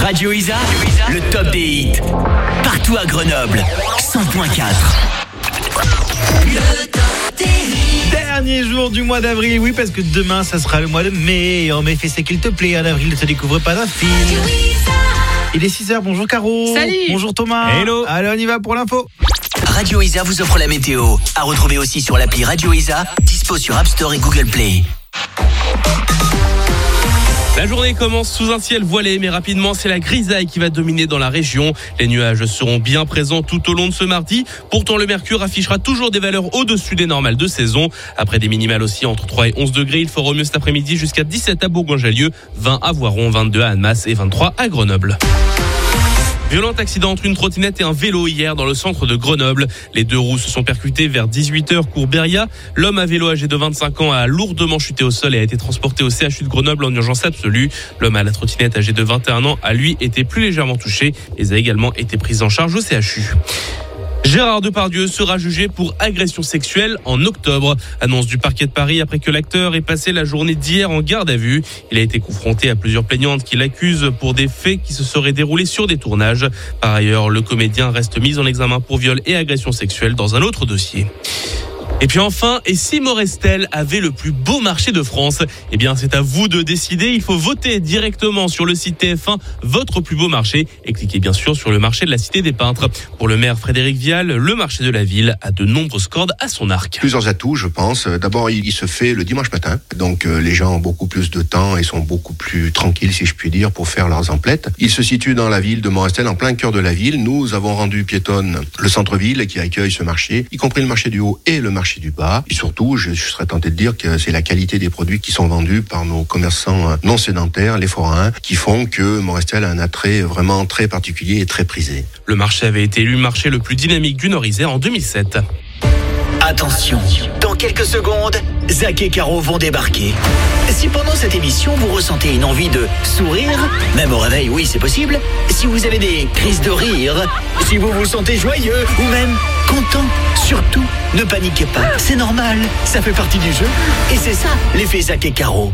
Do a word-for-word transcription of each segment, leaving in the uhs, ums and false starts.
Radio Isa, le top des hits. Partout à Grenoble, cent virgule quatre. Le top des hits. Dernier jour du mois d'avril, oui, parce que demain, ça sera le mois de mai. En mai, fais ce qu'il te plaît. En avril, ne te découvre pas d'un film. Il est six heures, bonjour Caro. Salut. Bonjour Thomas. Hello. Allez, on y va pour l'info. Radio Isa vous offre la météo. À retrouver aussi sur l'appli Radio Isa, dispo sur App Store et Google Play. La journée commence sous un ciel voilé, mais rapidement, c'est la grisaille qui va dominer dans la région. Les nuages seront bien présents tout au long de ce mardi. Pourtant, le mercure affichera toujours des valeurs au-dessus des normales de saison. Après des minimales aussi entre trois et onze degrés, il fera au mieux cet après-midi jusqu'à dix-sept à Bourgoin-Jallieu, vingt à Voiron, vingt-deux à Annemasse et vingt-trois à Grenoble. Violent accident entre une trottinette et un vélo hier dans le centre de Grenoble. Les deux roues se sont percutées vers dix-huit heures cours Beria. L'homme à vélo âgé de vingt-cinq ans a lourdement chuté au sol et a été transporté au C H U de Grenoble en urgence absolue. L'homme à la trottinette âgé de vingt et un ans a lui été plus légèrement touché et a également été pris en charge au C H U. Gérard Depardieu sera jugé pour agression sexuelle en octobre. Annonce du parquet de Paris après que l'acteur ait passé la journée d'hier en garde à vue. Il a été confronté à plusieurs plaignantes qui l'accusent pour des faits qui se seraient déroulés sur des tournages. Par ailleurs, le comédien reste mis en examen pour viol et agression sexuelle dans un autre dossier. Et puis enfin, et si Morestel avait le plus beau marché de France? Eh bien, c'est à vous de décider. Il faut voter directement sur le site T F un, votre plus beau marché, et cliquez bien sûr sur le marché de la Cité des Peintres. Pour le maire Frédéric Vial, le marché de la ville a de nombreuses cordes à son arc. Plusieurs atouts, je pense. D'abord, il se fait le dimanche matin, donc euh, les gens ont beaucoup plus de temps et sont beaucoup plus tranquilles, si je puis dire, pour faire leurs emplettes. Il se situe dans la ville de Morestel, en plein cœur de la ville. Nous avons rendu piétonne le centre-ville qui accueille ce marché, y compris le marché du haut et le marché du bas. Et surtout, je, je serais tenté de dire que c'est la qualité des produits qui sont vendus par nos commerçants non sédentaires, les forains, qui font que Morestel a un attrait vraiment très particulier et très prisé. Le marché avait été élu marché le plus dynamique du Nord-Isère en deux mille sept. Attention, dans quelques secondes, Zach et Caro vont débarquer. Si pendant cette émission, vous ressentez une envie de sourire, même au réveil, oui, c'est possible. Si vous avez des crises de rire, si vous vous sentez joyeux ou même content, surtout, ne paniquez pas. C'est normal, ça fait partie du jeu. Et c'est ça, l'effet Zach et Caro.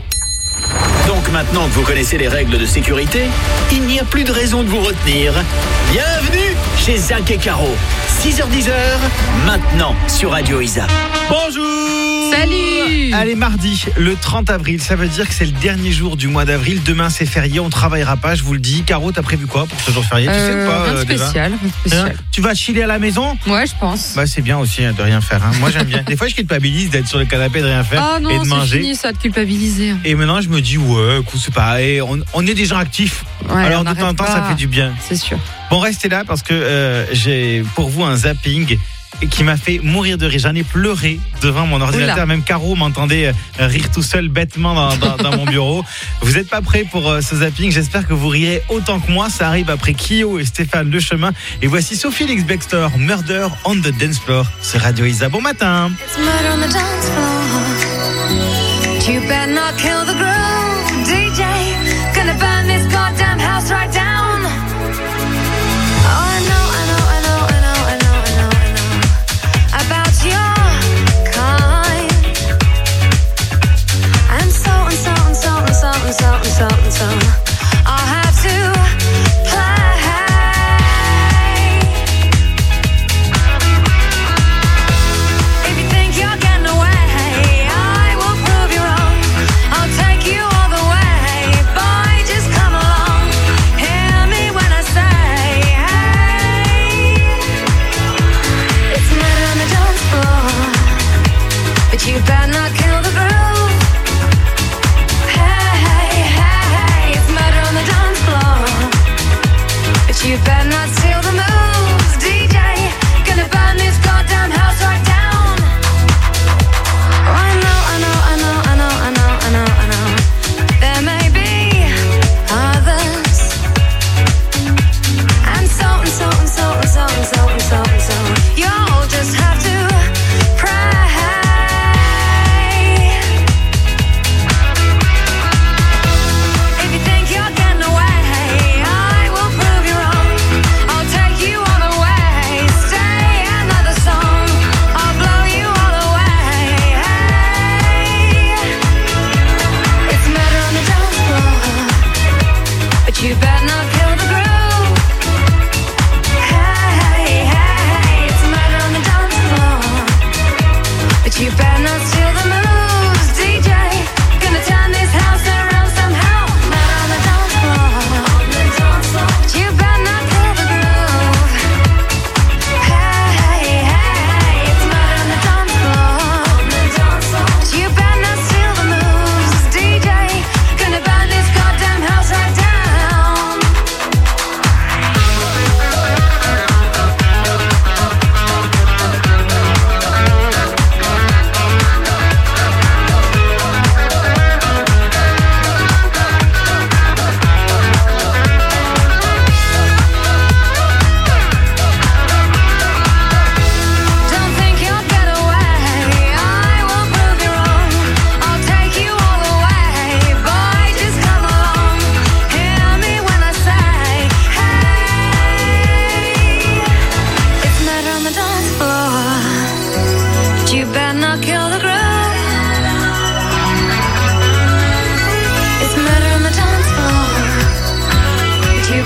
Donc maintenant que vous connaissez les règles de sécurité, il n'y a plus de raison de vous retenir. Bienvenue chez Zach et Caro. six heures dix, maintenant sur Radio Isa. Bonjour. Salut. Allez, mardi, le trente avril, ça veut dire que c'est le dernier jour du mois d'avril. Demain, c'est férié, on travaillera pas, je vous le dis. Caro, t'as prévu quoi pour ce jour férié? euh, Tu sais ou pas rien de euh, déjà spécial, rien de spécial. Hein? Tu vas chiller à la maison? Ouais, je pense. Bah, c'est bien aussi hein, de rien faire. Hein. Moi, j'aime bien. Des fois, je culpabilise d'être sur le canapé, de rien faire Ah non, et de c'est manger. fini ça de culpabiliser. Et maintenant, je me dis, ouais, écoute, c'est pareil. On, on est des gens actifs. Ouais, Alors, on de temps en n'arrête temps, ça pas. fait du bien. C'est sûr. Bon, restez là parce que euh, j'ai pour vous un zapping qui m'a fait mourir de rire. J'en ai pleuré devant mon ordinateur. Oula. Même Caro m'entendait euh, rire tout seul bêtement dans, dans, dans mon bureau. Vous n'êtes pas prêts pour euh, ce zapping. J'espère que vous rirez autant que moi. Ça arrive après Kyo et Stéphane Le Chemin. Et voici Sophie Lix-Bextor, Murder on the Dance Floor. C'est Radio Isa. Bon matin. It's murder on the dance floor. You better not kill the groove, D J. Gonna burn this goddamn house right down. Oh, I know, I know, I know, I know, I know, I know, I know about your kind. And so and so and so and so and so and so and so. I'll have to play. If you think you're getting away, I will prove you wrong. I'll take you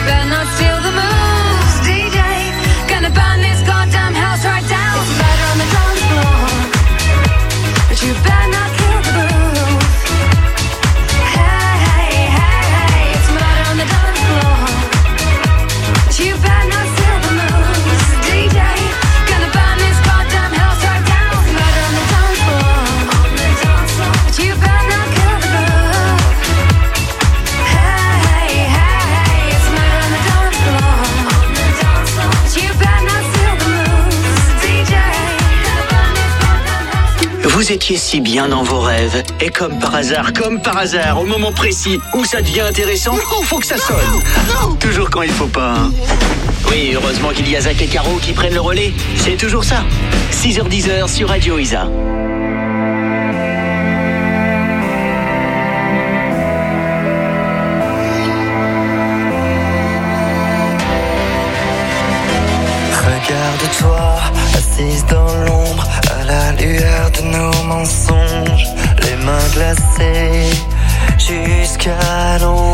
better not steal the moves, D J. Gonna burn this goddamn house right down. It's murder on the dance floor, but you better not kill the groove. Hey, hey, hey, hey, it's murder on the dance floor, but you better not steal the moves, D J. Gonna burn this goddamn house right down. It's murder on the dance floor, on the dance floor, but you better not kill the groove. Hey, hey, hey, it's murder on the dance floor, on the dance floor, but you better not steal the moves, D J. Gonna burn this goddamn house. Vous étiez si bien dans vos rêves, et comme par hasard, comme par hasard, au moment précis où ça devient intéressant, il faut que ça sonne. Toujours quand il faut pas. hein. Oui, heureusement qu'il y a Zach et Caro qui prennent le relais. C'est toujours ça. six heures dix sur Radio Isa. Regarde-toi, assise dans l'ombre, à la lueur de nos mensonges, les mains glacées jusqu'à l'ombre.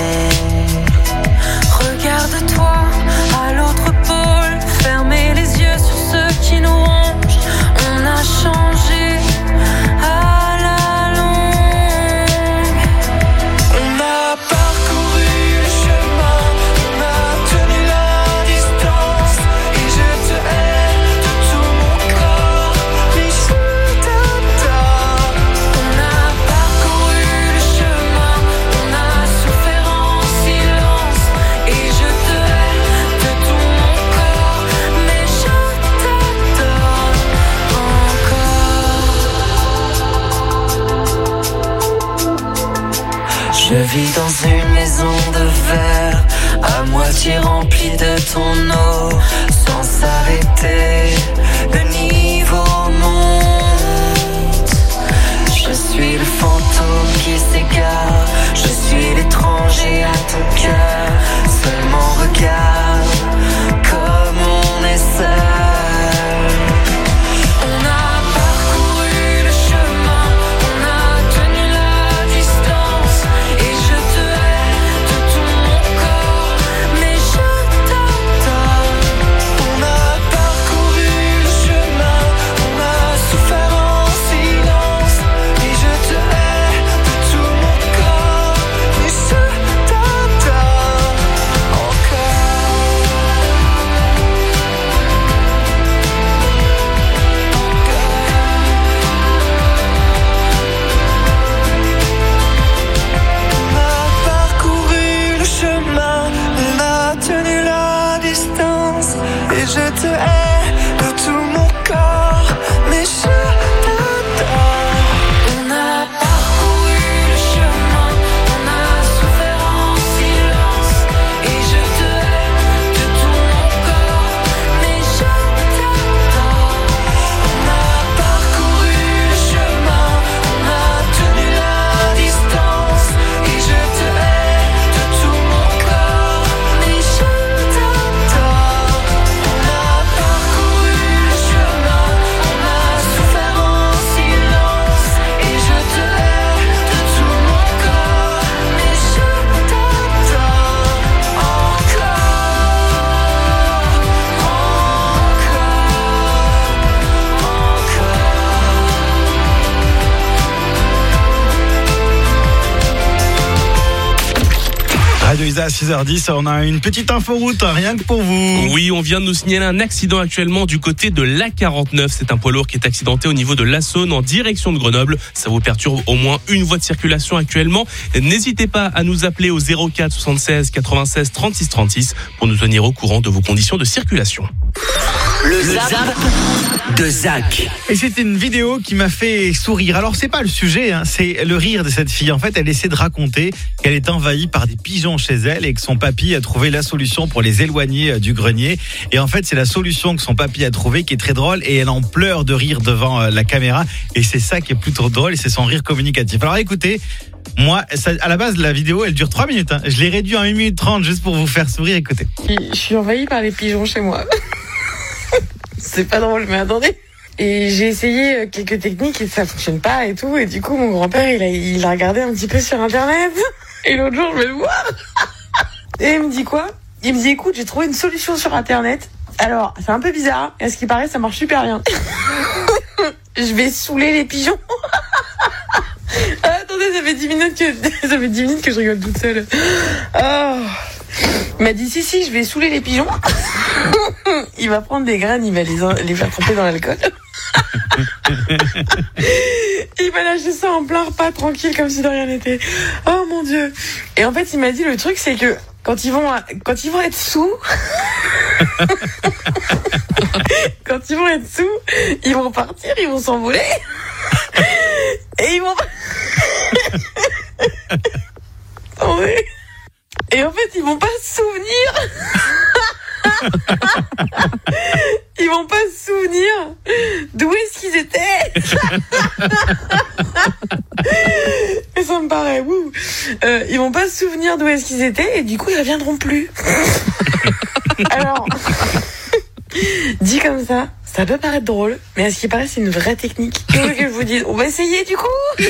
Regarde-toi à l'autre pôle, fermez les yeux sur ceux qui nous rongent. On a changé à la longue. On a parcouru le chemin, on a tenu la distance, et je te hais de tout mon corps, mais je t'adore. On a parcouru le chemin, on a souffert en silence, et je te hais de tout mon corps, mais je t'adore encore. Je vis dans une maison de verre, à moitié remplie de ton eau, sans s'arrêter, le niveau monte. Je suis le fantôme qui s'égare, je suis l'étranger à ton cœur. Seulement regarde comme on est seul. On a parcouru le chemin, on a tenu la distance, et je te hais de tout mon corps, mais je t'adore. On a parcouru le chemin, on a souffert en silence, et je te hais de tout mon corps, mais je t'adore encore. On a parcouru le chemin, on a tenu la distance, et je te hais de tout mon corps, mais je t'adore. On a parcouru le chemin, on a souffert en silence, et je te hais de tout mon corps, mais je t'adore. On a parcouru le chemin, on a tenu la distance, et je te hais de tout mon corps, mais je t'adore. On a parcouru le chemin, on a souffert en silence, et je te hais de tout mon corps, mais je t'adore encore, Radio Isa à six heures dix, on a une petite info route, rien que pour vous. Oui, on vient de nous signaler un accident actuellement du côté de l'A quarante-neuf. C'est un poids lourd qui est accidenté au niveau de la Saône en direction de Grenoble. Ça vous perturbe au moins une voie de circulation actuellement. N'hésitez pas à nous appeler au zéro quatre soixante-seize quatre-vingt-seize trente-six trente-six pour nous tenir au courant de vos conditions de circulation. Le zap de Zach. Et c'était une vidéo qui m'a fait sourire. Alors c'est pas le sujet, hein, c'est le rire de cette fille. En fait, elle essaie de raconter qu'elle est envahie par des pigeons chez elle et que son papy a trouvé la solution pour les éloigner du grenier. Et en fait, c'est la solution que son papy a trouvée qui est très drôle et elle en pleure de rire devant la caméra. Et c'est ça qui est plutôt drôle et c'est son rire communicatif. Alors écoutez, moi, ça, à la base, la vidéo, elle dure trois minutes. Hein. Je l'ai réduit en une minute trente juste pour vous faire sourire. Écoutez. Je suis envahie par les pigeons chez moi. C'est pas drôle, mais attendez. Et j'ai essayé quelques techniques et ça fonctionne pas et tout. Et du coup, mon grand-père, il a, il a regardé un petit peu sur Internet. Et l'autre jour, je vais le voir. Et il me dit quoi ? il me dit écoute, j'ai trouvé une solution sur internet. Alors, c'est un peu bizarre. Et à ce qui paraît, ça marche super bien. Je vais saouler les pigeons. Ah, attendez, ça fait dix minutes que ça fait dix minutes que je rigole toute seule. Oh. Il m'a dit si si, je vais saouler les pigeons. Il va prendre des graines, il va les les faire tremper dans l'alcool. Il m'a lâché ça en plein repas, tranquille, comme si de rien n'était. Oh mon Dieu. Et en fait, il m'a dit le truc, c'est que quand ils vont, quand ils vont être sous, quand ils vont être sous, ils vont partir, ils vont s'envoler, et ils vont. Attendez. Et en fait, ils vont pas se souvenir. Ils vont pas se souvenir d'où est-ce qu'ils étaient. Mais ça me paraît, ouh. Euh, ils vont pas se souvenir d'où est-ce qu'ils étaient et du coup ils reviendront plus. Alors, dit comme ça, ça peut paraître drôle, mais à ce qui paraît c'est une vraie technique. Qu'est-ce que je vous dis? On va essayer du coup.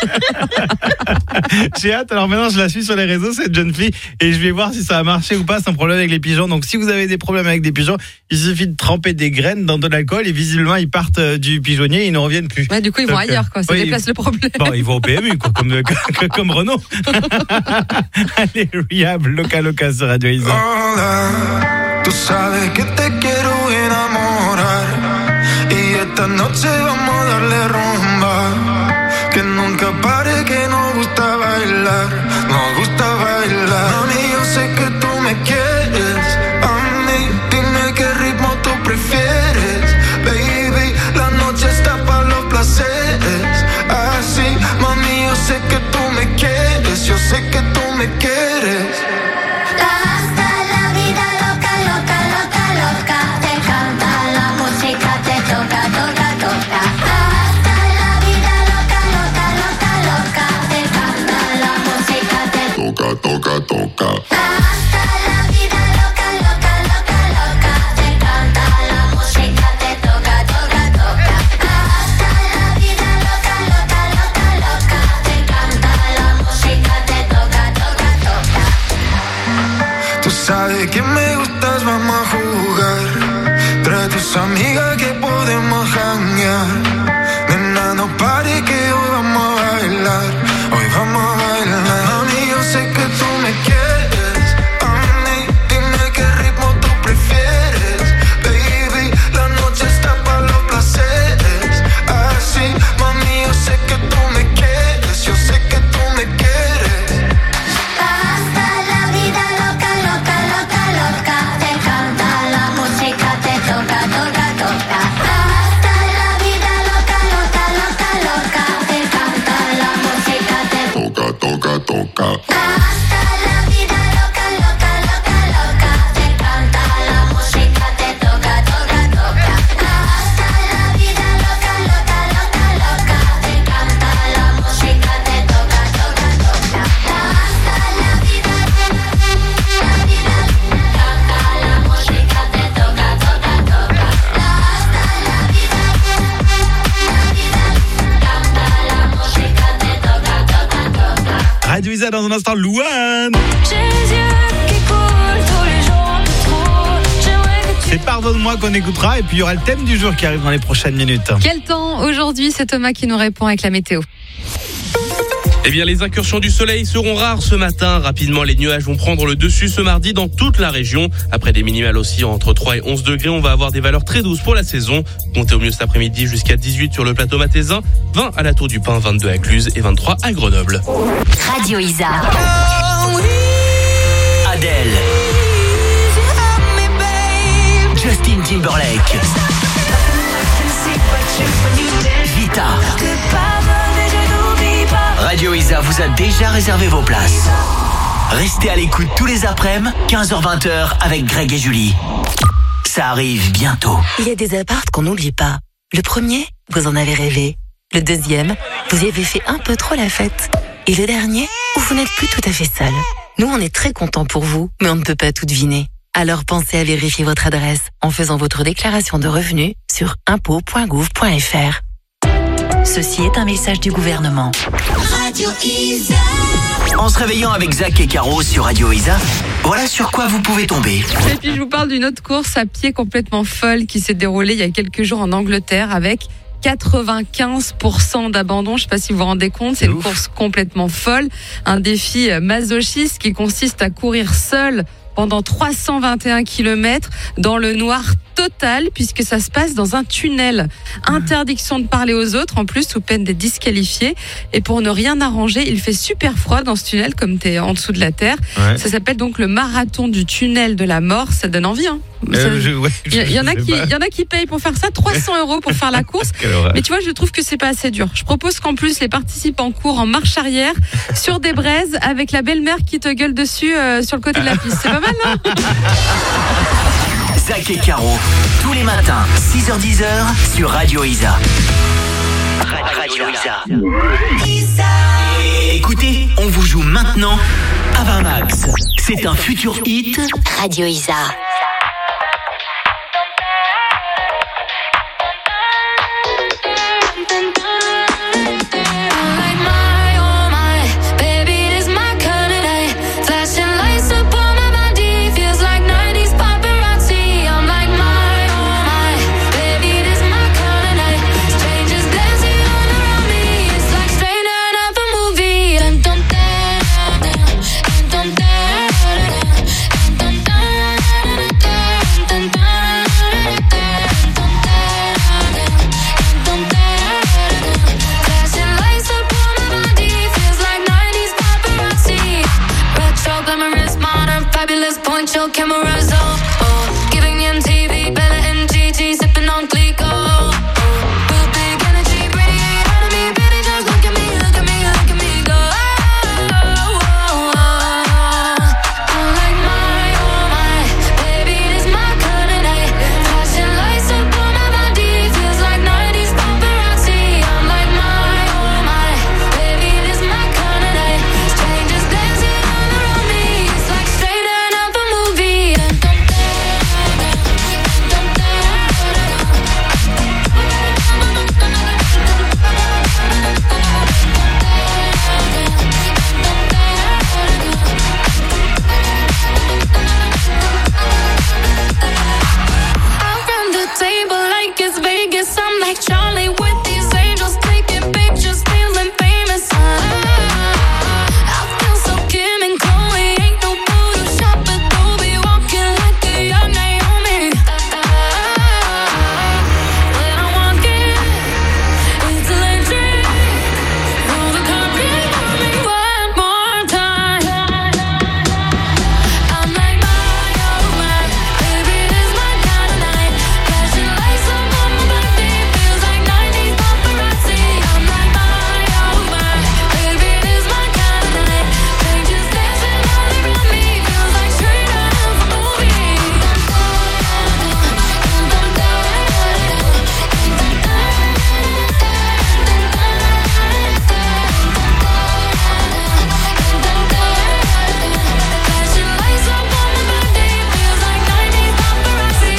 J'ai hâte. Alors maintenant, je la suis sur les réseaux, cette jeune fille, et je vais voir si ça a marché ou pas sans problème avec les pigeons. Donc si vous avez des problèmes avec des pigeons, il suffit de tremper des graines dans de l'alcool et visiblement ils partent euh, du pigeonnier et ils ne reviennent plus. Ouais, du coup, ils vont Donc, ailleurs, quoi. Ça oui, déplace le problème. Bon, ils vont au P M U, quoi, comme, comme, comme Renault. Allez, Rehab, Loca Loca sur Radio Isa. Hola, tú sabes que te quiero enamorar y esta noche vamos a darle rumba, que nunca pare, que nos gusta bailar, nos gusta bailar. Mami, yo sé que tú me quieres, a mí dime qué ritmo tú prefieres, baby, la noche está para los placeres, así, mami, yo sé que tú me quieres, yo sé que tú me quieres. Toca, toca. Hasta la vida loca, loca, loca, loca. Te encanta la música, te toca, toca, toca. Hasta la vida loca, loca, loca, loca. Te encanta la música, te toca, toca, toca. Tú sabes que me gustas, vamos a jugar. Trae tus amigas que podemos janguear. Nena, no pare que hoy vamos a bailar. Hoy vamos a bailar. Mami, yo sé que tú me quieres, a mí, dime qué ritmo tú prefieres, baby, la noche está para los placeres, así, mami, yo sé que tú me quieres, yo sé que tú me quieres. Hasta la vida loca, loca, loca, loca. Te encanta la música, te toca, toca, toca. Hasta la vida loca, loca, loca, loca. Te encanta la música, te Toca, toca, toca. hasta la vida loca, loca, loca, loca. Te encanta la música, te toca, toca, toca. Hasta la vida loca, loca, loca, loca. Te encanta la música, te toca, toca, toca. Hasta la vida, la vida, canta la música, te toca, toca, toca. Hasta la vida, la vida, canta la música, te toca, toca, toca. Radio Isa dans un instant, Louane. J'ai les yeux qui coulent tous les jours un peu trop. J'aimerais que tu C'est Pardonne-moi qu'on écoutera et puis il y aura le thème du jour qui arrive dans les prochaines minutes. Quel temps aujourd'hui? C'est Thomas qui nous répond avec la météo. Eh bien, les incursions du soleil seront rares ce matin. Rapidement, les nuages vont prendre le dessus ce mardi dans toute la région. Après des minimales aussi entre trois et onze degrés, on va avoir des valeurs très douces pour la saison. Comptez au mieux cet après-midi jusqu'à dix-huit sur le plateau mathésin, vingt à la Tour du Pin, vingt-deux à Cluse et vingt-trois à Grenoble. Radio Isa. Adèle. Justin Timberlake. Vita. Radio Isa vous a déjà réservé vos places. Restez à l'écoute tous les après-midi, quinze heures vingt avec Greg et Julie. Ça arrive bientôt. Il y a des appartes qu'on n'oublie pas. Le premier, vous en avez rêvé. Le deuxième, vous y avez fait un peu trop la fête. Et le dernier, où vous n'êtes plus tout à fait seul. Nous, on est très contents pour vous, mais on ne peut pas tout deviner. Alors pensez à vérifier votre adresse en faisant votre déclaration de revenus sur impôts point gouv point fr. Ceci est un message du gouvernement. Radio Isa. En se réveillant avec Zach et Caro sur Radio Isa, voilà sur quoi vous pouvez tomber. Et puis je vous parle d'une autre course à pied complètement folle qui s'est déroulée il y a quelques jours en Angleterre avec quatre-vingt-quinze pour cent d'abandon. Je ne sais pas si vous vous rendez compte, c'est, c'est une ouf. Course complètement folle. Un défi masochiste qui consiste à courir seul pendant trois cent vingt et un kilomètres dans le noir total, puisque ça se passe dans un tunnel. Interdiction de parler aux autres, en plus, sous peine d'être disqualifié. Et pour ne rien arranger, il fait super froid dans ce tunnel, comme tu es en dessous de la terre. Ouais. Ça s'appelle donc le marathon du tunnel de la mort. Ça donne envie, hein. Euh, je, ouais, il, y, il, y en a qui, il y en a qui payent pour faire ça trois cents euros pour faire la course. Mais tu vois, je trouve que c'est pas assez dur. Je propose qu'en plus, les participants courent en marche arrière sur des braises avec la belle-mère qui te gueule dessus euh, sur le côté de la piste. C'est pas mal, non? Zach et Caro, tous les matins, six heures dix sur Radio Isa. Radio Isa. Isa. Écoutez, on vous joue maintenant Avamax. C'est un futur hit. Radio Isa. Cameras on, oh, giving me M T V, Bella and Gigi, sipping on Glico. Oh, real big energy, radiate out of me, baby, just look at me, look at me, look at me go. Oh, oh, oh. I'm like my, oh my, baby, this my kind of night. Flashing lights up on my body, feels like nineties paparazzi. I'm like my, oh my, baby, this my kind of night. Strangers dancing all around me, it's like straight out of a movie. I'm like Charlie with these angels taking pictures, feeling famous. I feel so Kim and Chloe, ain't no Photoshop, but Adobe, walking like a young Naomi. When I walk in, it's electric. Roll the carpet for me one more time. I'm like my, oh my, baby, this my kind of night. Flashing lights up on my body. Feels like nineties paparazzi. I'm like my, oh my, baby, this my kind of night. Strangers dancing all around me. Feels like straight out of a movie. Flashing lights up on my body. Feels like nineties paparazzi.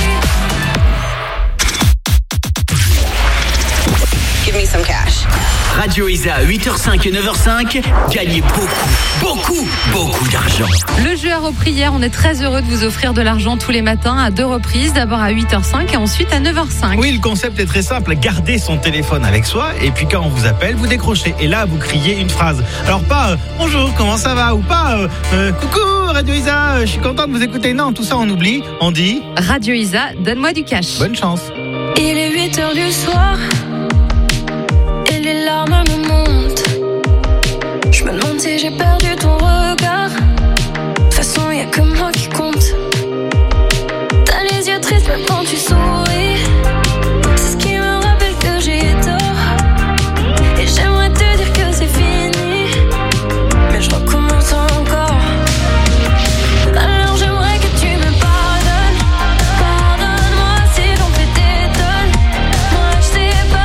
Give me some cash. Radio Isa, huit heures cinq et neuf heures cinq. Gagnez beaucoup, beaucoup, beaucoup d'argent. Le jeu a repris hier. On est très heureux de vous offrir de l'argent tous les matins à deux reprises. D'abord à huit heures cinq et ensuite à neuf heures cinq. Oui, le concept est très simple. Gardez son téléphone avec soi et puis quand on vous appelle, vous décrochez. Et là, vous criez une phrase. Alors pas euh, bonjour, comment ça va? Ou pas euh, euh, coucou Radio Isa, euh, je suis content de vous écouter. Non, tout ça on oublie. On dit Radio Isa, donne-moi du cash. bonne chance. Il est huit heures du soir et les larmes me montent. Je me demande si j'ai perdu ton regard. De toute façon, y'a que moi qui compte. T'as les yeux tristes même quand tu souris. C'est ce qui me rappelle que j'ai tort. Et j'aimerais te dire que c'est fini, mais je recommence encore. Alors j'aimerais que tu me pardonnes. Pardonne-moi si j'en fais t'étonne. Moi je sais pas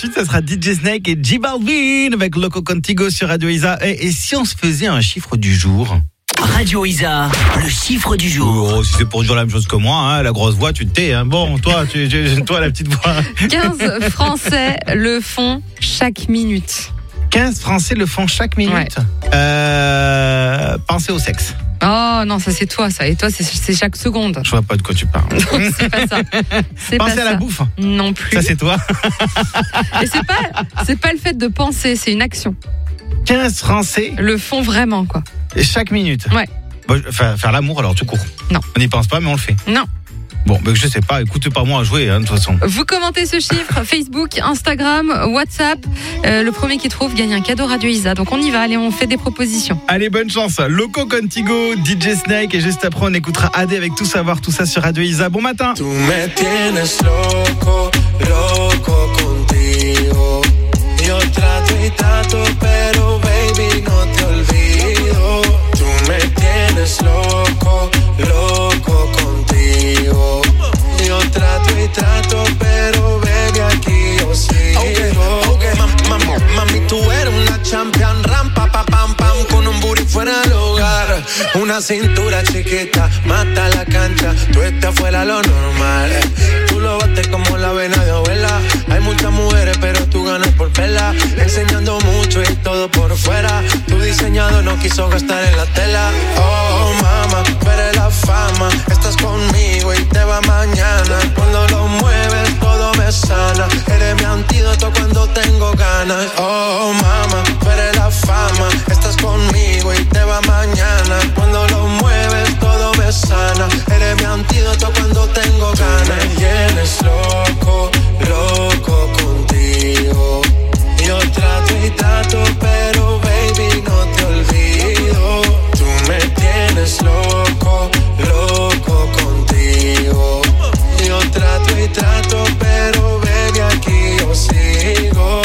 suite, ça sera D J Snake et J Balvin avec Loco Contigo sur Radio Isa. Et, et si on se faisait un chiffre du jour? Radio Isa, le chiffre du jour. Oh, si c'est pour dire la même chose que moi, hein, la grosse voix, tu te tais. Hein. Bon, toi, tu, tu, toi, la petite voix. quinze Français le font chaque minute. quinze Français le font chaque minute. Ouais. Euh, pensez au sexe. Oh non, ça c'est toi, ça. Et toi, c'est, c'est chaque seconde. Je vois pas de quoi tu parles. C'est pas ça. C'est Pensez pas à la ça. bouffe. Non plus. Ça, c'est toi. Et c'est pas, c'est pas le fait de penser, c'est une action. quinze Français Le font vraiment, quoi. chaque minute. Ouais. Bon, faire, faire l'amour, alors tu cours. Non. On n'y pense pas, mais on le fait. Non. Bon, ben, je sais pas, écoutez pas moi à jouer, hein, de toute façon. Vous commentez ce chiffre, Facebook, Instagram, WhatsApp. Euh, le premier qui trouve gagne un cadeau Radio Isa. Donc on y va, allez, on fait des propositions. Allez, bonne chance. Loco Contigo, D J Snake, et juste après, on écoutera A D avec Tout Savoir, tout ça sur Radio Isa. Bon matin. Tú me tienes loco, loco contigo. Yo trato y trato, pero baby no te olvido. Tú me tienes loco, loco contigo. Yo trato y trato, pero baby aquí yo sigo. Okay, okay. Mam, mam, mami, tú eres una champion, rampa, pa, pam, pam, con un booty fuera del hogar. Una cintura chiquita, mata la cancha, tú estás fuera lo normal. Tú lo bates como la vena de abuela. Hay muchas mujeres, pero tú ganas por vela. Enseñando mucho y todo por fuera. Tu diseñado no quiso gastar en la tela. Oh, mama, tú eres la fama. Estás conmigo y te va mañana. Cuando lo mueves, todo me sana. Eres mi antídoto cuando tengo ganas. Oh, mama, tú eres la fama. Estás conmigo y te va mañana. Cuando lo mueves, todo me sana. Eres mi antídoto cuando tengo ganas. Tú me tienes loco, loco contigo. Yo trato y trato, pero baby no te olvido. Tú me tienes loco, loco contigo. Yo trato y trato, pero baby aquí yo sigo.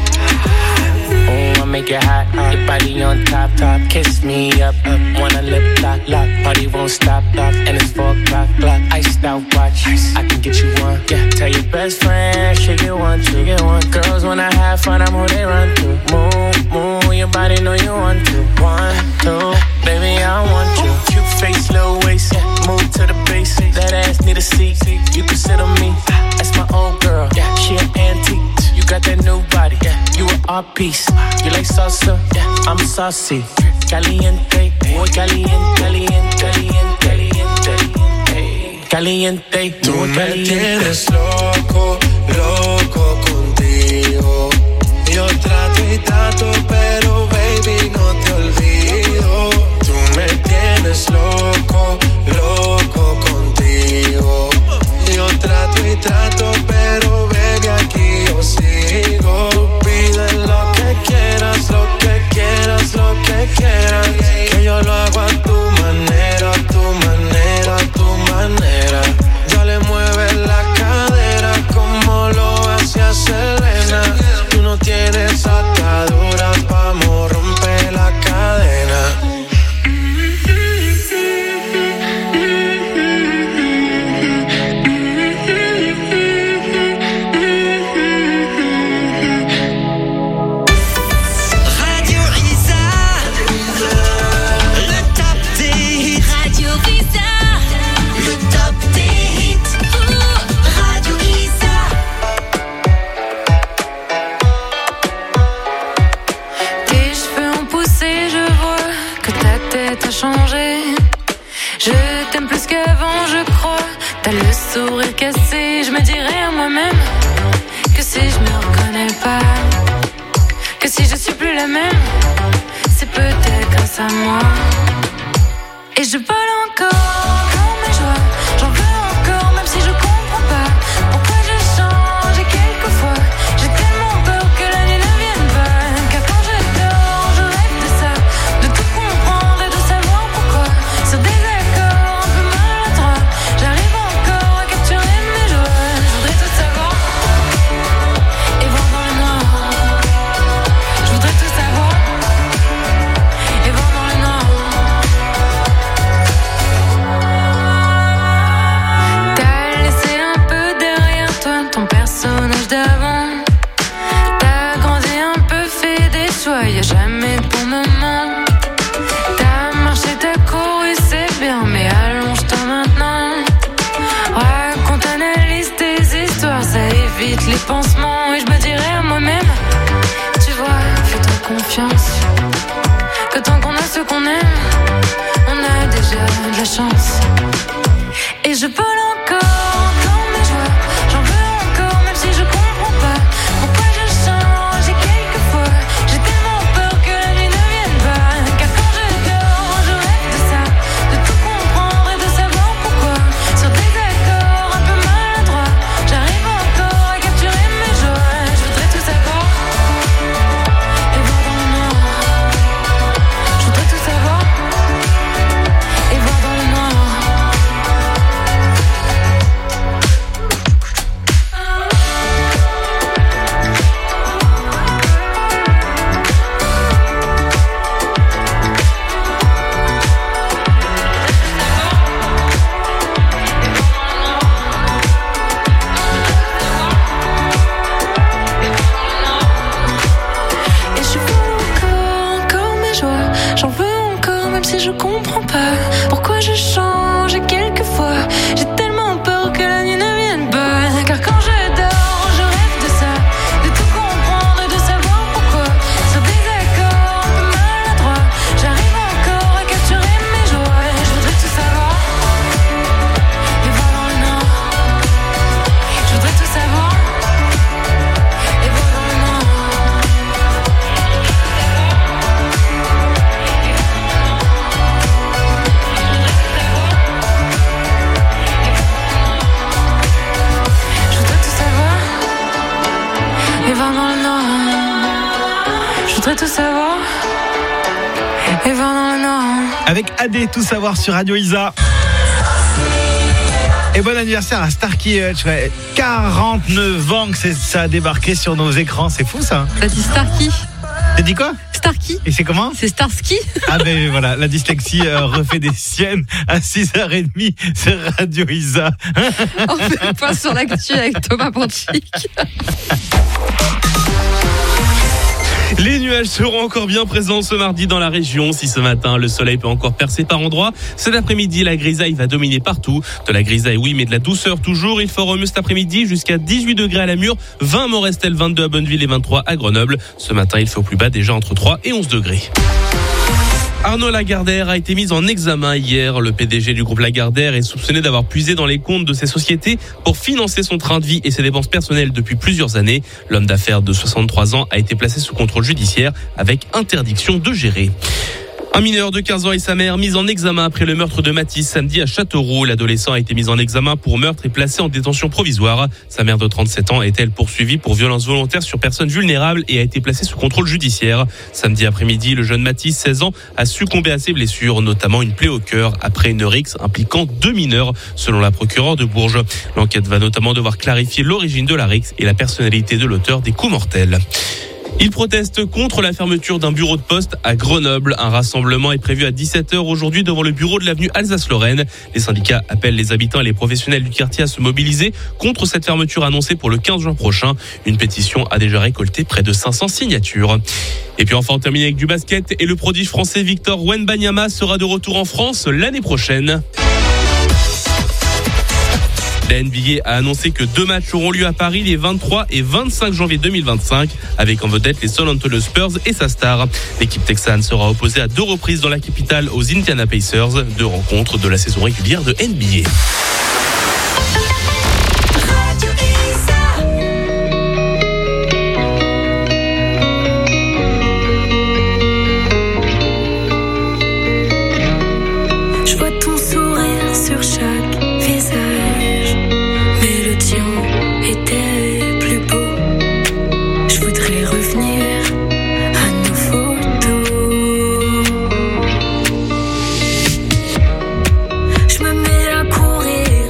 Oh, I make it hot, your body on top, top. Kiss me up, up. Wanna lip lock, lock. Party won't stop, lock. And it's four o'clock, clock. Iced out watch, I can get you one. Yeah, tell your best friend, she get one, she get one. Girls wanna have fun, I'm who they run to. Move, move, your body know you want to. One, two, baby I want you. Cute face, little waist, yeah. Move to the base. That ass need a seat, you can sit on me. That's my old girl, yeah. She an antique. You got that new body, yeah. You an art piece. You like salsa, yeah. I'm saucy. Caliente, muy caliente, caliente, caliente, caliente. Caliente, Tú muy me caliente. tienes loco, loco contigo. Yo trato y trato, pero baby no te olvido. Tú me tienes loco, loco contigo. Yo trato y trato, pero baby aquí yo sigo. Tú pides lo que quieras, lo que quieras, lo que quieras. Que yo lo hago a tu manera, a tu manera, a tu manera. Ya le mueves la cadera como lo hacía Selena. Tú no tienes ataduras, vamos, rompe la cadena. Radio Isa, le top des hits. Radio Isa, le top des hits. Radio Isa. Tes cheveux ont poussé, je vois que ta tête a changé. Je t'aime plus qu'avant, je crois. T'as le sourire cassé, je me dirais à moi-même que si je me reconnais pas, que si je suis plus la même, c'est peut-être grâce à moi. Et je vole encore dans mes joies, j'en veux encore, même si je comprends pas pourquoi je change. Et quelquefois, j'ai tellement peur que la nuit ne vienne pas, car quand je dors, je rêve de ça, de tout comprendre et de savoir pourquoi. Sur des accords un peu maladroits, j'arrive encore à capturer mes joies. Je voudrais tout savoir et voir dans le noir. Je voudrais tout savoir joie. J'en veux encore, même si je comprends pas pourquoi je change et quelquefois j'ai tellement peur que la nuit ne vienne pas. Car quand je dors, je rêve de ça, de tout comprendre, de savoir pourquoi. Sur des accords un peu maladroits, j'arrive encore à capturer mes joies. Je voudrais tout savoir et voir dans le nord. Je voudrais tout savoir et voir dans le nord. Et voir dans le nord. Je voudrais tout savoir et voir dans le nord. Avec A D, tout savoir sur Radio Isa. Et bon anniversaire à Starkey Hutch, ouais. quarante-neuf ans que c'est- ça a débarqué sur nos écrans, c'est fou ça. T'as dit Starkey. T'as dit quoi? Starkey. Et c'est comment? C'est Starsky. Ah ben voilà, la dyslexie euh, refait des siennes à six heures trente sur Radio Isa. On fait le point sur l'actu avec Thomas Panchik. Les nuages seront encore bien présents ce mardi dans la région. Si ce matin, le soleil peut encore percer par endroits, cet après-midi, la grisaille va dominer partout. De la grisaille, oui, mais de la douceur toujours. Il fera mieux cet après-midi jusqu'à dix-huit degrés à Namur, vingt à Morestel, vingt-deux à Bonneville et vingt-trois à Grenoble. Ce matin, il fait au plus bas déjà entre trois et onze degrés. Arnaud Lagardère a été mis en examen hier. Le P D G du groupe Lagardère est soupçonné d'avoir puisé dans les comptes de ses sociétés pour financer son train de vie et ses dépenses personnelles depuis plusieurs années. L'homme d'affaires de soixante-trois ans a été placé sous contrôle judiciaire avec interdiction de gérer. Un mineur de quinze ans et sa mère mis en examen après le meurtre de Mathis samedi à Châteauroux. L'adolescent a été mis en examen pour meurtre et placé en détention provisoire. Sa mère de trente-sept ans est-elle poursuivie pour violence volontaire sur personne vulnérable et a été placée sous contrôle judiciaire. Samedi après-midi, le jeune Mathis, seize ans, a succombé à ses blessures, notamment une plaie au cœur après une rixe impliquant deux mineurs, selon la procureure de Bourges. L'enquête va notamment devoir clarifier l'origine de la rixe et la personnalité de l'auteur des coups mortels. Ils protestent contre la fermeture d'un bureau de poste à Grenoble. Un rassemblement est prévu à dix-sept heures aujourd'hui devant le bureau de l'avenue Alsace-Lorraine. Les syndicats appellent les habitants et les professionnels du quartier à se mobiliser contre cette fermeture annoncée pour le quinze juin prochain. Une pétition a déjà récolté près de cinq cents signatures. Et puis enfin, on termine avec du basket et le prodige français Victor Wembanyama sera de retour en France l'année prochaine. La N B A a annoncé que deux matchs auront lieu à Paris les vingt-trois et vingt-cinq janvier deux mille vingt-cinq, avec en vedette les San Antonio Spurs et sa star. L'équipe texane sera opposée à deux reprises dans la capitale aux Indiana Pacers, deux rencontres de la saison régulière de N B A. Je vois ton sourire sur chaque visage, mais le tien était plus beau. Je voudrais revenir à nos photos. Je me mets à courir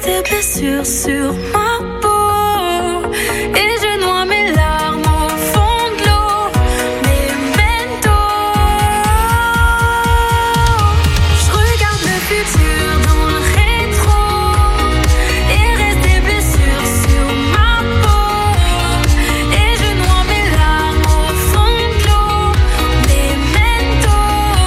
des blessures sur ma peau. Et je noie mes larmes au fond de l'eau. Memento. Je regarde le futur dans le rétro. Et reste des blessures sur ma peau. Et je noie mes larmes au fond de l'eau. Memento.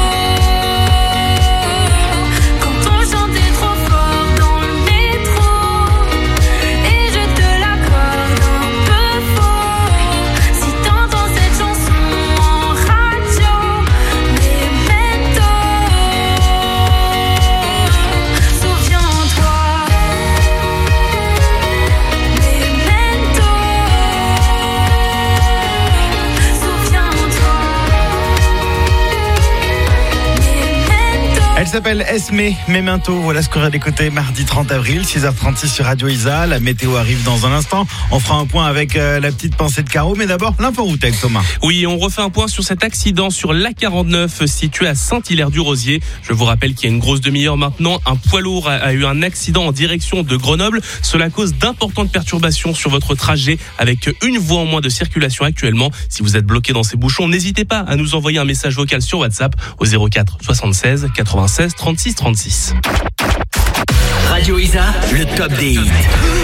Quand on chantait trop fort dans le métro. Et je te l'accorde un peu faux. Si t'entends cette chanson en radio. Memento. Souviens-toi. Memento. Souviens-toi. Memento. Elle s'appelle Esme Memento. Voilà ce qu'on a d'écouter mardi trente avril, six heures trente-six sur Radio Isa. La météo arrive dans un instant. On fera un point avec euh, la petite pensée de Caro. Mais d'abord, l'inforoute avec Thomas. Oui, on refait un point sur cet accident sur l'A quarante-neuf situé à Saint-Hilaire-du-Rosier. Je vous rappelle qu'il y a une grosse demi-heure maintenant. Un poids lourd a, a eu un accident en direction de Grenoble. Cela cause d'importantes perturbations sur votre trajet avec une voie en moins de circulation actuellement. Si vous êtes bloqué dans ces bouchons, n'hésitez pas à nous envoyer un message vocal sur WhatsApp au zéro quatre soixante-seize quatre-vingt-seize trente-six trente-six. Radio Isa, le top des hits.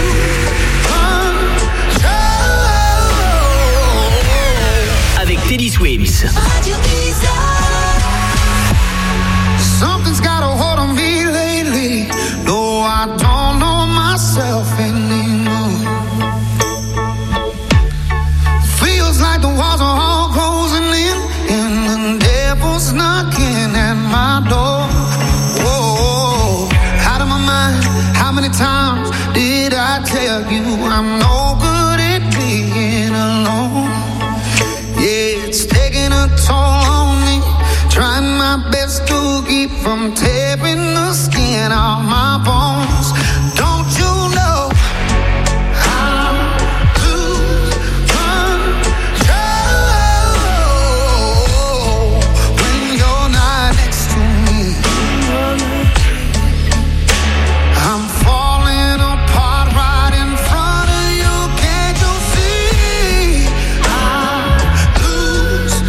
Avec Teddy Swims. Something's got a hold on me lately. No, I don't know myself anymore. Feels like the walls are all closing in, and the devil's knocking at my door. Whoa, out of my mind. How many times did I tell you I'm no good at being alone? Yeah, it's taking a toll on me. Trying my best to keep from tearing the skin off my bones. Don't you know how to control when you're not next to me? I'm falling apart right in front of you. Can't you see? I lose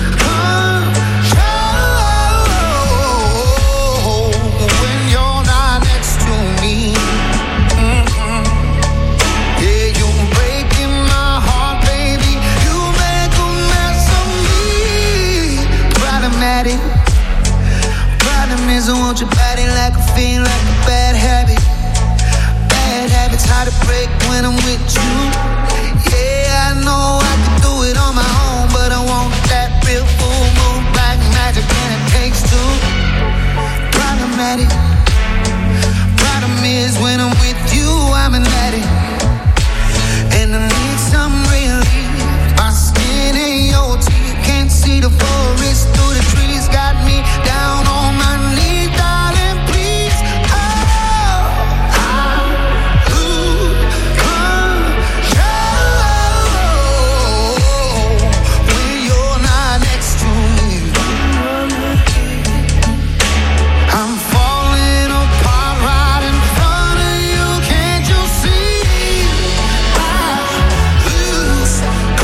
control when you're not next to me. Mm-mm. Yeah, you're breaking my heart, baby. You make a mess of me. Problematic. Problem is I want your body like a fiend, like a bad habit. Bad habits hard to break when I'm with you. Yeah, I know I can do it on my own, but I want that real full moon, black magic, and it takes two. Problematic. Problem is when I'm with you, I'm an addict, and I need some relief. My skin ain't your teeth, can't see the forest through the trees. Got me down on my knees, darling, please. Oh, I lose control when you're not next to me. I'm falling apart right in front of you. Can't you see? I lose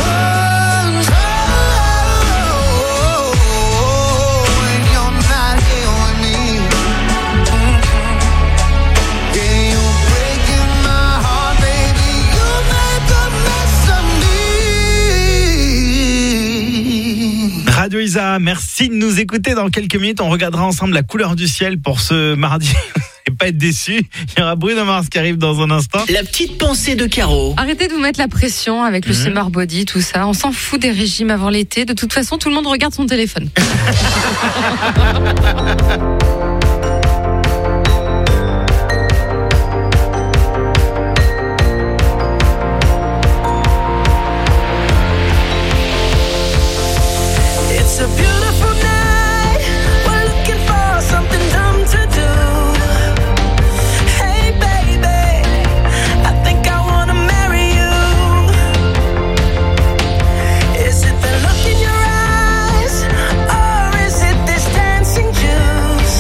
control when you're not here with me. Mm-mm. Yeah, you're breaking my heart, baby. You make a mess of me. Radio Isa, merci de nous écouter. Dans quelques minutes, on regardera ensemble la couleur du ciel pour ce mardi. Et pas être déçu. Il y aura Bruno Mars qui arrive dans un instant. La petite pensée de Caro. Arrêtez de vous mettre la pression avec le Mhm. summer body, tout ça. On s'en fout des régimes avant l'été. De toute façon, tout le monde regarde son téléphone. It's a beautiful night. We're looking for something dumb to do. Hey baby, I think I wanna marry you. Is it the look in your eyes, or is it this dancing juice?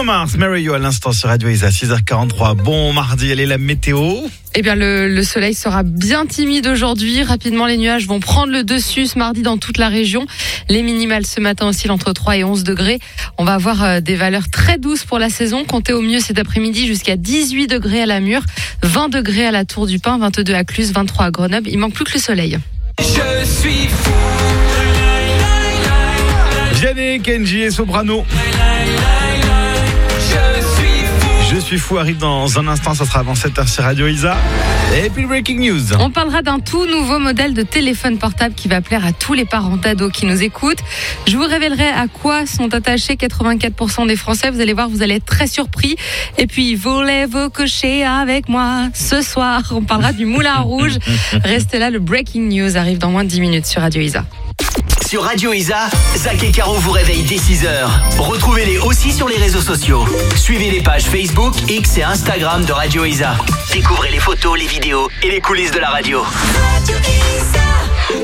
Mars, Marry You à l'instant sur Radio Isa, six heures quarante-trois. Bon mardi, elle est la météo. Eh bien, le, le soleil sera bien timide aujourd'hui. Rapidement, les nuages vont prendre le dessus ce mardi dans toute la région. Les minimales ce matin oscillent entre trois et onze degrés. On va avoir euh, des valeurs très douces pour la saison. Comptez au mieux cet après-midi jusqu'à dix-huit degrés à la Mure, vingt degrés à la Tour du Pin, vingt-deux à Cluse, vingt-trois à Grenoble. Il manque plus que le soleil. Je suis fou. Vianney, Kenji et Soprano. Je suis fou arrive dans un instant, ça sera avant sept heures sur Radio Isa. Et puis Breaking News. On parlera d'un tout nouveau modèle de téléphone portable qui va plaire à tous les parents d'ados qui nous écoutent. Je vous révélerai à quoi sont attachés quatre-vingt-quatre pour cent des Français. Vous allez voir, vous allez être très surpris. Et puis, voulez-vous coucher avec moi ce soir? On parlera du Moulin Rouge. Restez là, le Breaking News arrive dans moins de dix minutes sur Radio Isa. Sur Radio Isa, Zach et Caro vous réveillent dès six heures. Retrouvez-les aussi sur les réseaux sociaux. Suivez les pages Facebook, X et Instagram de Radio Isa. Découvrez les photos, les vidéos et les coulisses de la radio. Radio Isa.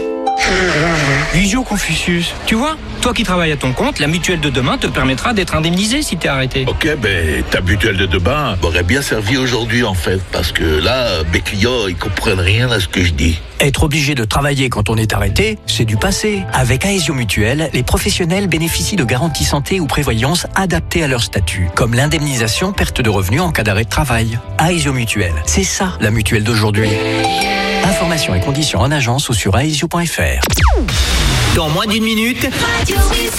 Idiot Confucius, tu vois, toi qui travailles à ton compte, la mutuelle de demain te permettra d'être indemnisé si t'es arrêté. Ok, ben ta mutuelle de demain m'aurait bien servi aujourd'hui en fait, parce que là, mes clients, ils comprennent rien à ce que je dis. Être obligé de travailler quand on est arrêté, c'est du passé. Avec Aesio Mutuelle, les professionnels bénéficient de garanties santé ou prévoyance adaptées à leur statut, comme l'indemnisation perte de revenus en cas d'arrêt de travail. Aesio Mutuelle, c'est ça la mutuelle d'aujourd'hui. Informations et conditions en agence ou sur aesio point f r. Dans moins d'une minute, Radio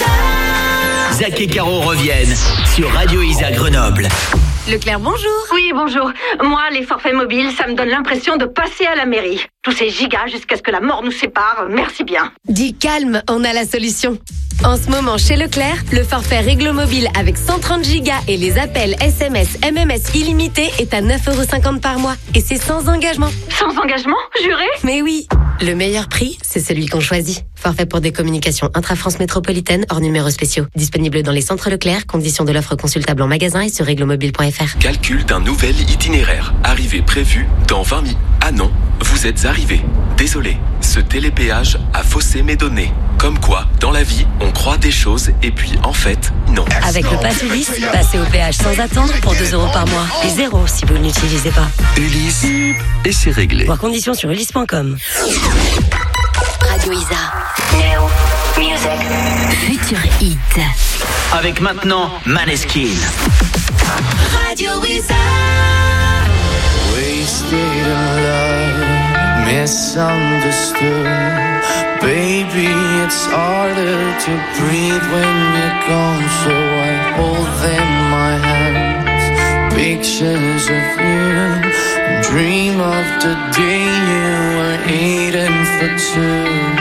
Isa. Zach et Caro reviennent sur Radio Isa Grenoble. Leclerc, bonjour. Oui, bonjour. Moi, les forfaits mobiles, ça me donne l'impression de passer à la mairie. Tous ces gigas jusqu'à ce que la mort nous sépare, merci bien. Dis calme, on a la solution. En ce moment, chez Leclerc, le forfait Réglo Mobile avec cent trente gigas et les appels S M S, M M S illimités est à neuf euros cinquante par mois. Et c'est sans engagement. Sans engagement, juré? Mais oui. Le meilleur prix, c'est celui qu'on choisit. Forfait pour des communications intra-France métropolitaine hors numéros spéciaux. Disponible dans les centres Leclerc. Conditions de l'offre consultable en magasin et sur réglomobile point f r. Calcul d'un nouvel itinéraire. Arrivée prévue dans vingt minutes. Ah non, vous êtes arrivé. Désolé, ce télépéage a faussé mes données. Comme quoi, dans la vie, on croit des choses et puis en fait, non. Avec le Pass Ulysse, passez au péage sans attendre pour deux euros par mois. Et zéro si vous ne l'utilisez pas. Ulysse, et c'est réglé. Voir conditions sur ulysse point com. Radio Isa. New Music. Futur Hit. Avec maintenant Maneskin. Radio Isa. Wasted in love, misunderstood. Baby, it's harder to breathe when you're gone. So I hold them in my hands, pictures of you. Dream of the day you were eating for two.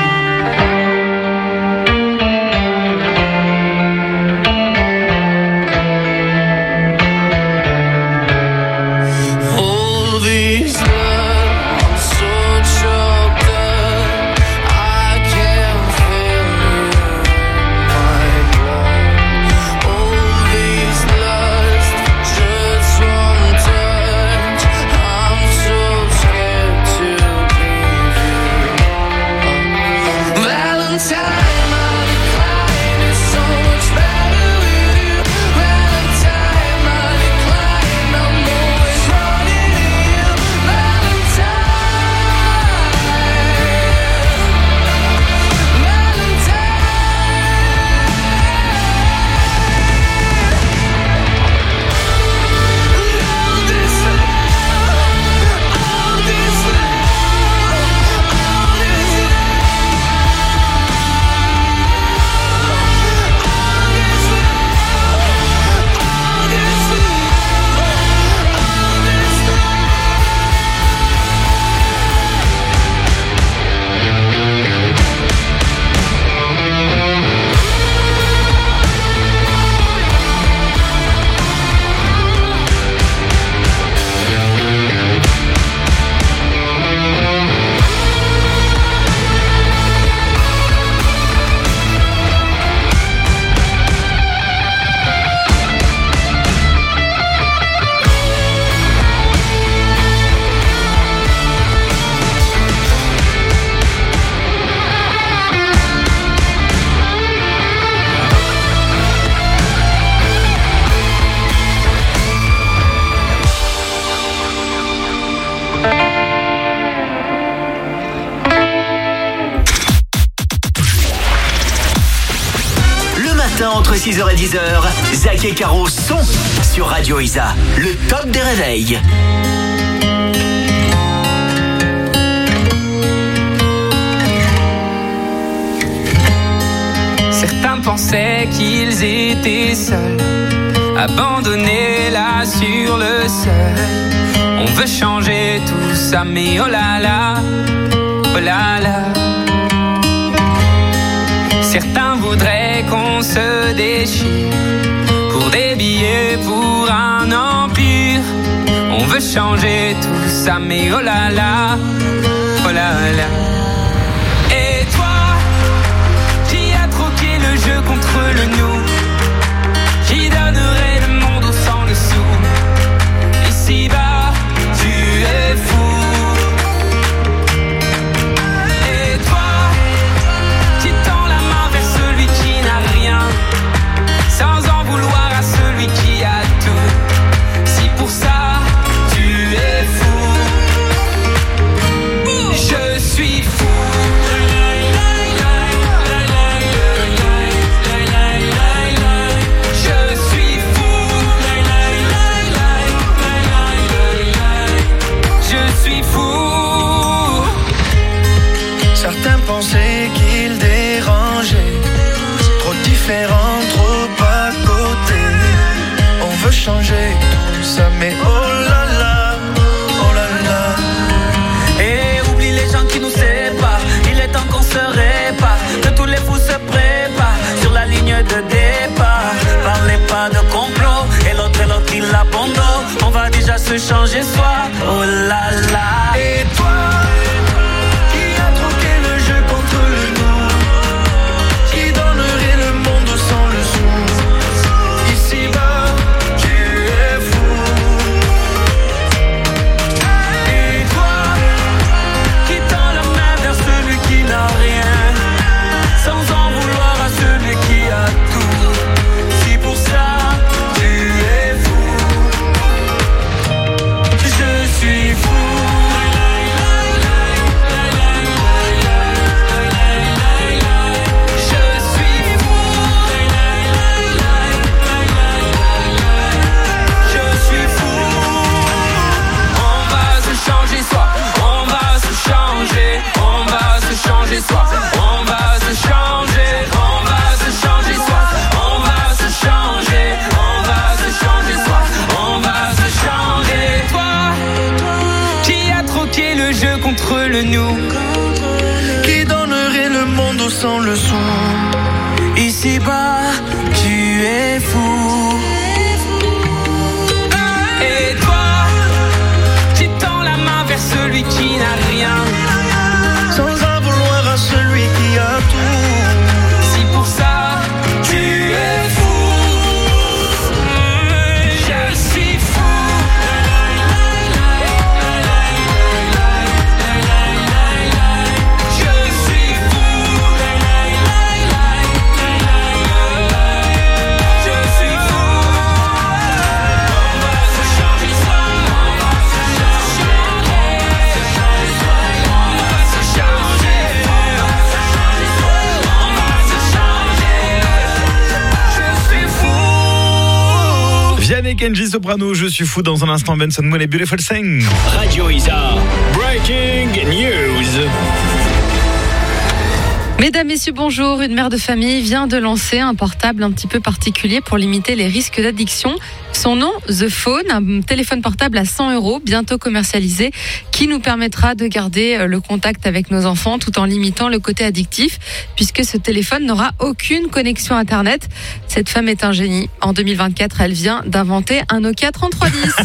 entre six heures et dix heures, Zach et Caro sont sur Radio Isa, le top des réveils. Certains pensaient qu'ils étaient seuls, abandonnés là sur le seuil. On veut changer tout ça, mais oh là là, oh là là. Certains voudraient qu'on se déchire pour des billets, pour un empire. On veut changer tout ça, mais oh là là, oh là là. Et toi, qui as troqué le jeu contre le nous, qui donnerait le monde au sang le sou. Ici-bas, tu es fou. Et toi, qui tend la main vers celui qui n'a rien, sans en vouloir à celui qui a tout. Si pour ça, tu es fou. Je suis fou. Certains pensaient qu'ils dérangeaient, trop différents, trop à côté. On veut changer tout ça, mais oh là là, oh là là. Et oublie les gens qui nous séparent, il est temps qu'on se répare, que tous les fous se préparent sur la ligne de départ. Parlez pas de complot, et l'autre et l'autre il abandonne. On va déjà se changer soi, oh là là. Et toi, contre le nous, qui donnerait le monde au sang le sou. Ici-bas, tu es fou. Et toi, qui tends la main vers celui qui n'a rien, sans en vouloir à celui qui a tout. Si pour ça, tu es fou. Je suis fou. Vianney, Kenji Soprano, je suis fou dans un instant. Benson Moon et Beautiful Thing. Radio Isa, breaking news. Mesdames, Messieurs, bonjour. Une mère de famille vient de lancer un portable un petit peu particulier pour limiter les risques d'addiction. Son nom, The Phone, un téléphone portable à cent euros, bientôt commercialisé, qui nous permettra de garder le contact avec nos enfants tout en limitant le côté addictif, puisque ce téléphone n'aura aucune connexion Internet. Cette femme est un génie. En deux mille vingt-quatre, elle vient d'inventer un Nokia trente-trois dix.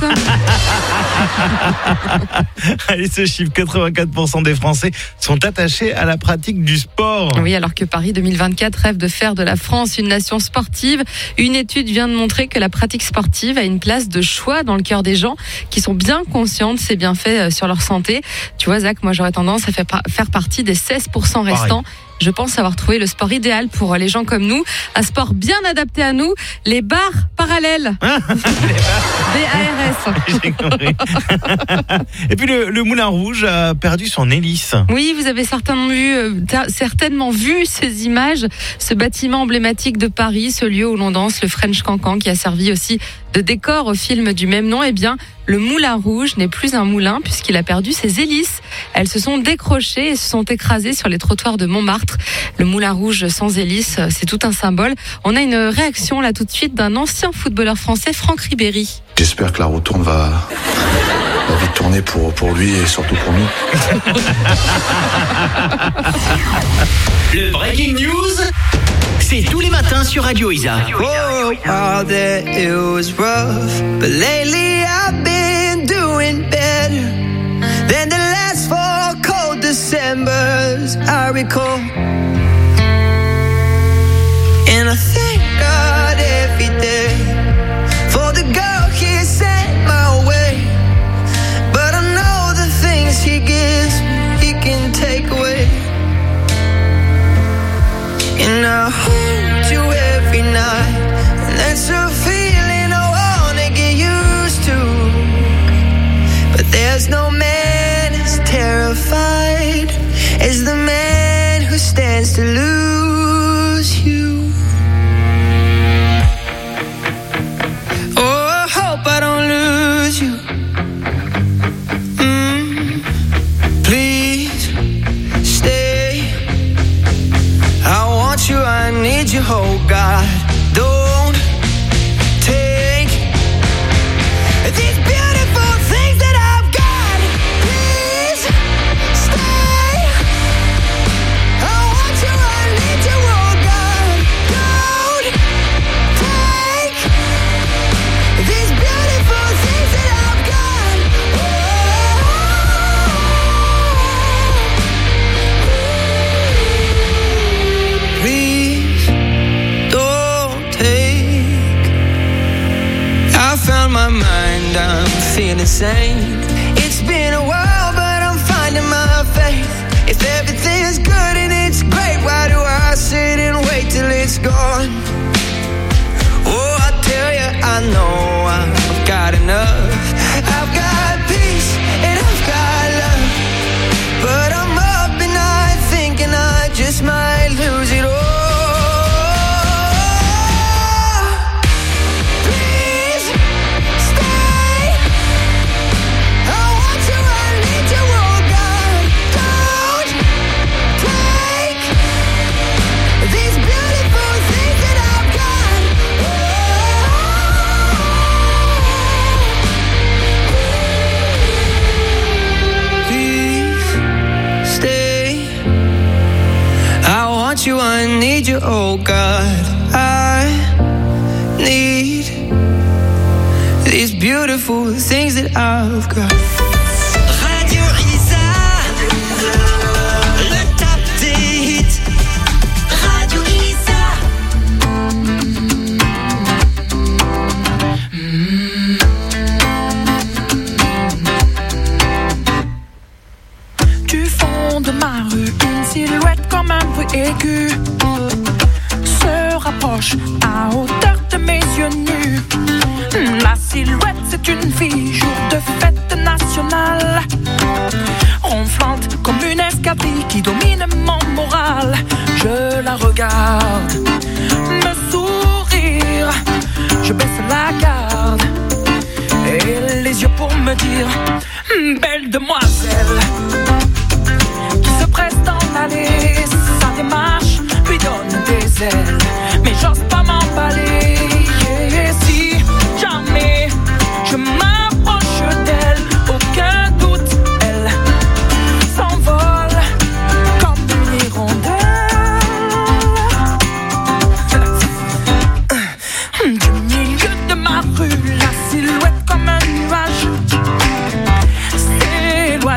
Allez, ce chiffre, quatre-vingt-quatre pour cent des Français sont attachés à la pratique du sport. Oui, alors que Paris deux mille vingt-quatre rêve de faire de la France une nation sportive. Une étude vient de montrer que la pratique sportive a une place de choix dans le cœur des gens qui sont bien conscients de ses bienfaits sur leur santé. Tu vois, Zach, moi j'aurais tendance à faire partie des seize pour cent restants. Pareil. Je pense avoir trouvé le sport idéal pour les gens comme nous. Un sport bien adapté à nous, les barres parallèles. B A R S. J'ai compris. Et puis le, le Moulin Rouge a perdu son hélice. Oui, vous avez certainement vu, euh, certainement vu ces images. Ce bâtiment emblématique de Paris, ce lieu où l'on danse, le French Cancan, qui a servi aussi de décor au film du même nom. Eh bien, le Moulin Rouge n'est plus un moulin puisqu'il a perdu ses hélices. Elles se sont décrochées et se sont écrasées sur les trottoirs de Montmartre. Le Moulin Rouge sans hélice, c'est tout un symbole. On a une réaction là tout de suite d'un ancien footballeur français, Franck Ribéry. J'espère que la roue tourne va, va vite tourner pour, pour lui et surtout pour nous. Le Breaking News, c'est tous les matins sur Radio Isa. Oh, all that it was rough, but lately I've been doing better than the last four cold Decembers I recall. And I thank God every day for the girl He sent my way. But I know the things He gives, He can take away. And I hold you every night, and that's a feeling I wanna get used to. But there's no man as terrified as the man who stands to lose you. Oh, I hope I don't lose you. Mm, please stay. I want you, I need you, oh God. Don't take these beautiful things that I've got. Please stay. I want you, I need you, oh God. Don't take these beautiful things that I've got. Please don't take. I found my mind, I'm feeling sane. It's been a while, but I'm finding my faith. If everything is good and it's great, why do I sit and wait till it's gone? Oh, I tell you, I know I've got enough. I've got peace and I've got love, but I'm up and I thinking I just might lose it all. Please stay. I want you, I need you, oh God. Don't take these beautiful things that I've got. Please stay. I want you, I need you, oh God. I need these beautiful things that I've got. Radio Isa, le top des hits. Radio Isa. Du fond de ma rue, une silhouette comme un bruit aigu se rapproche à hauteur de mes yeux nus. La silhouette, c'est une fille, jour de fête nationale, ronflante comme une escadrille qui domine mon moral. Je la regarde, me sourire, je baisse la garde et les yeux pour me dire: belle demoiselle, qui se presse d'en aller. Sa démarche lui donne des ailes, mais j'ose pas m'emballer. Et si jamais je m'approche d'elle, aucun doute, elle s'envole comme une hirondelle. Du milieu de ma rue, la silhouette comme un nuage s'éloigne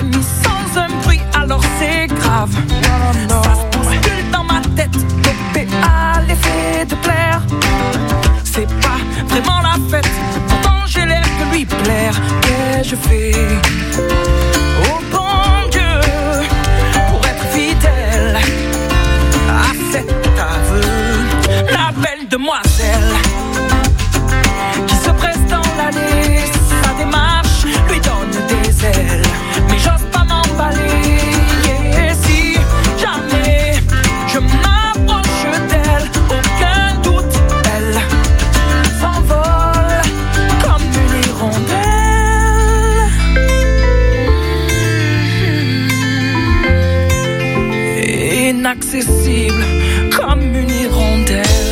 inaccessible comme une hirondelle.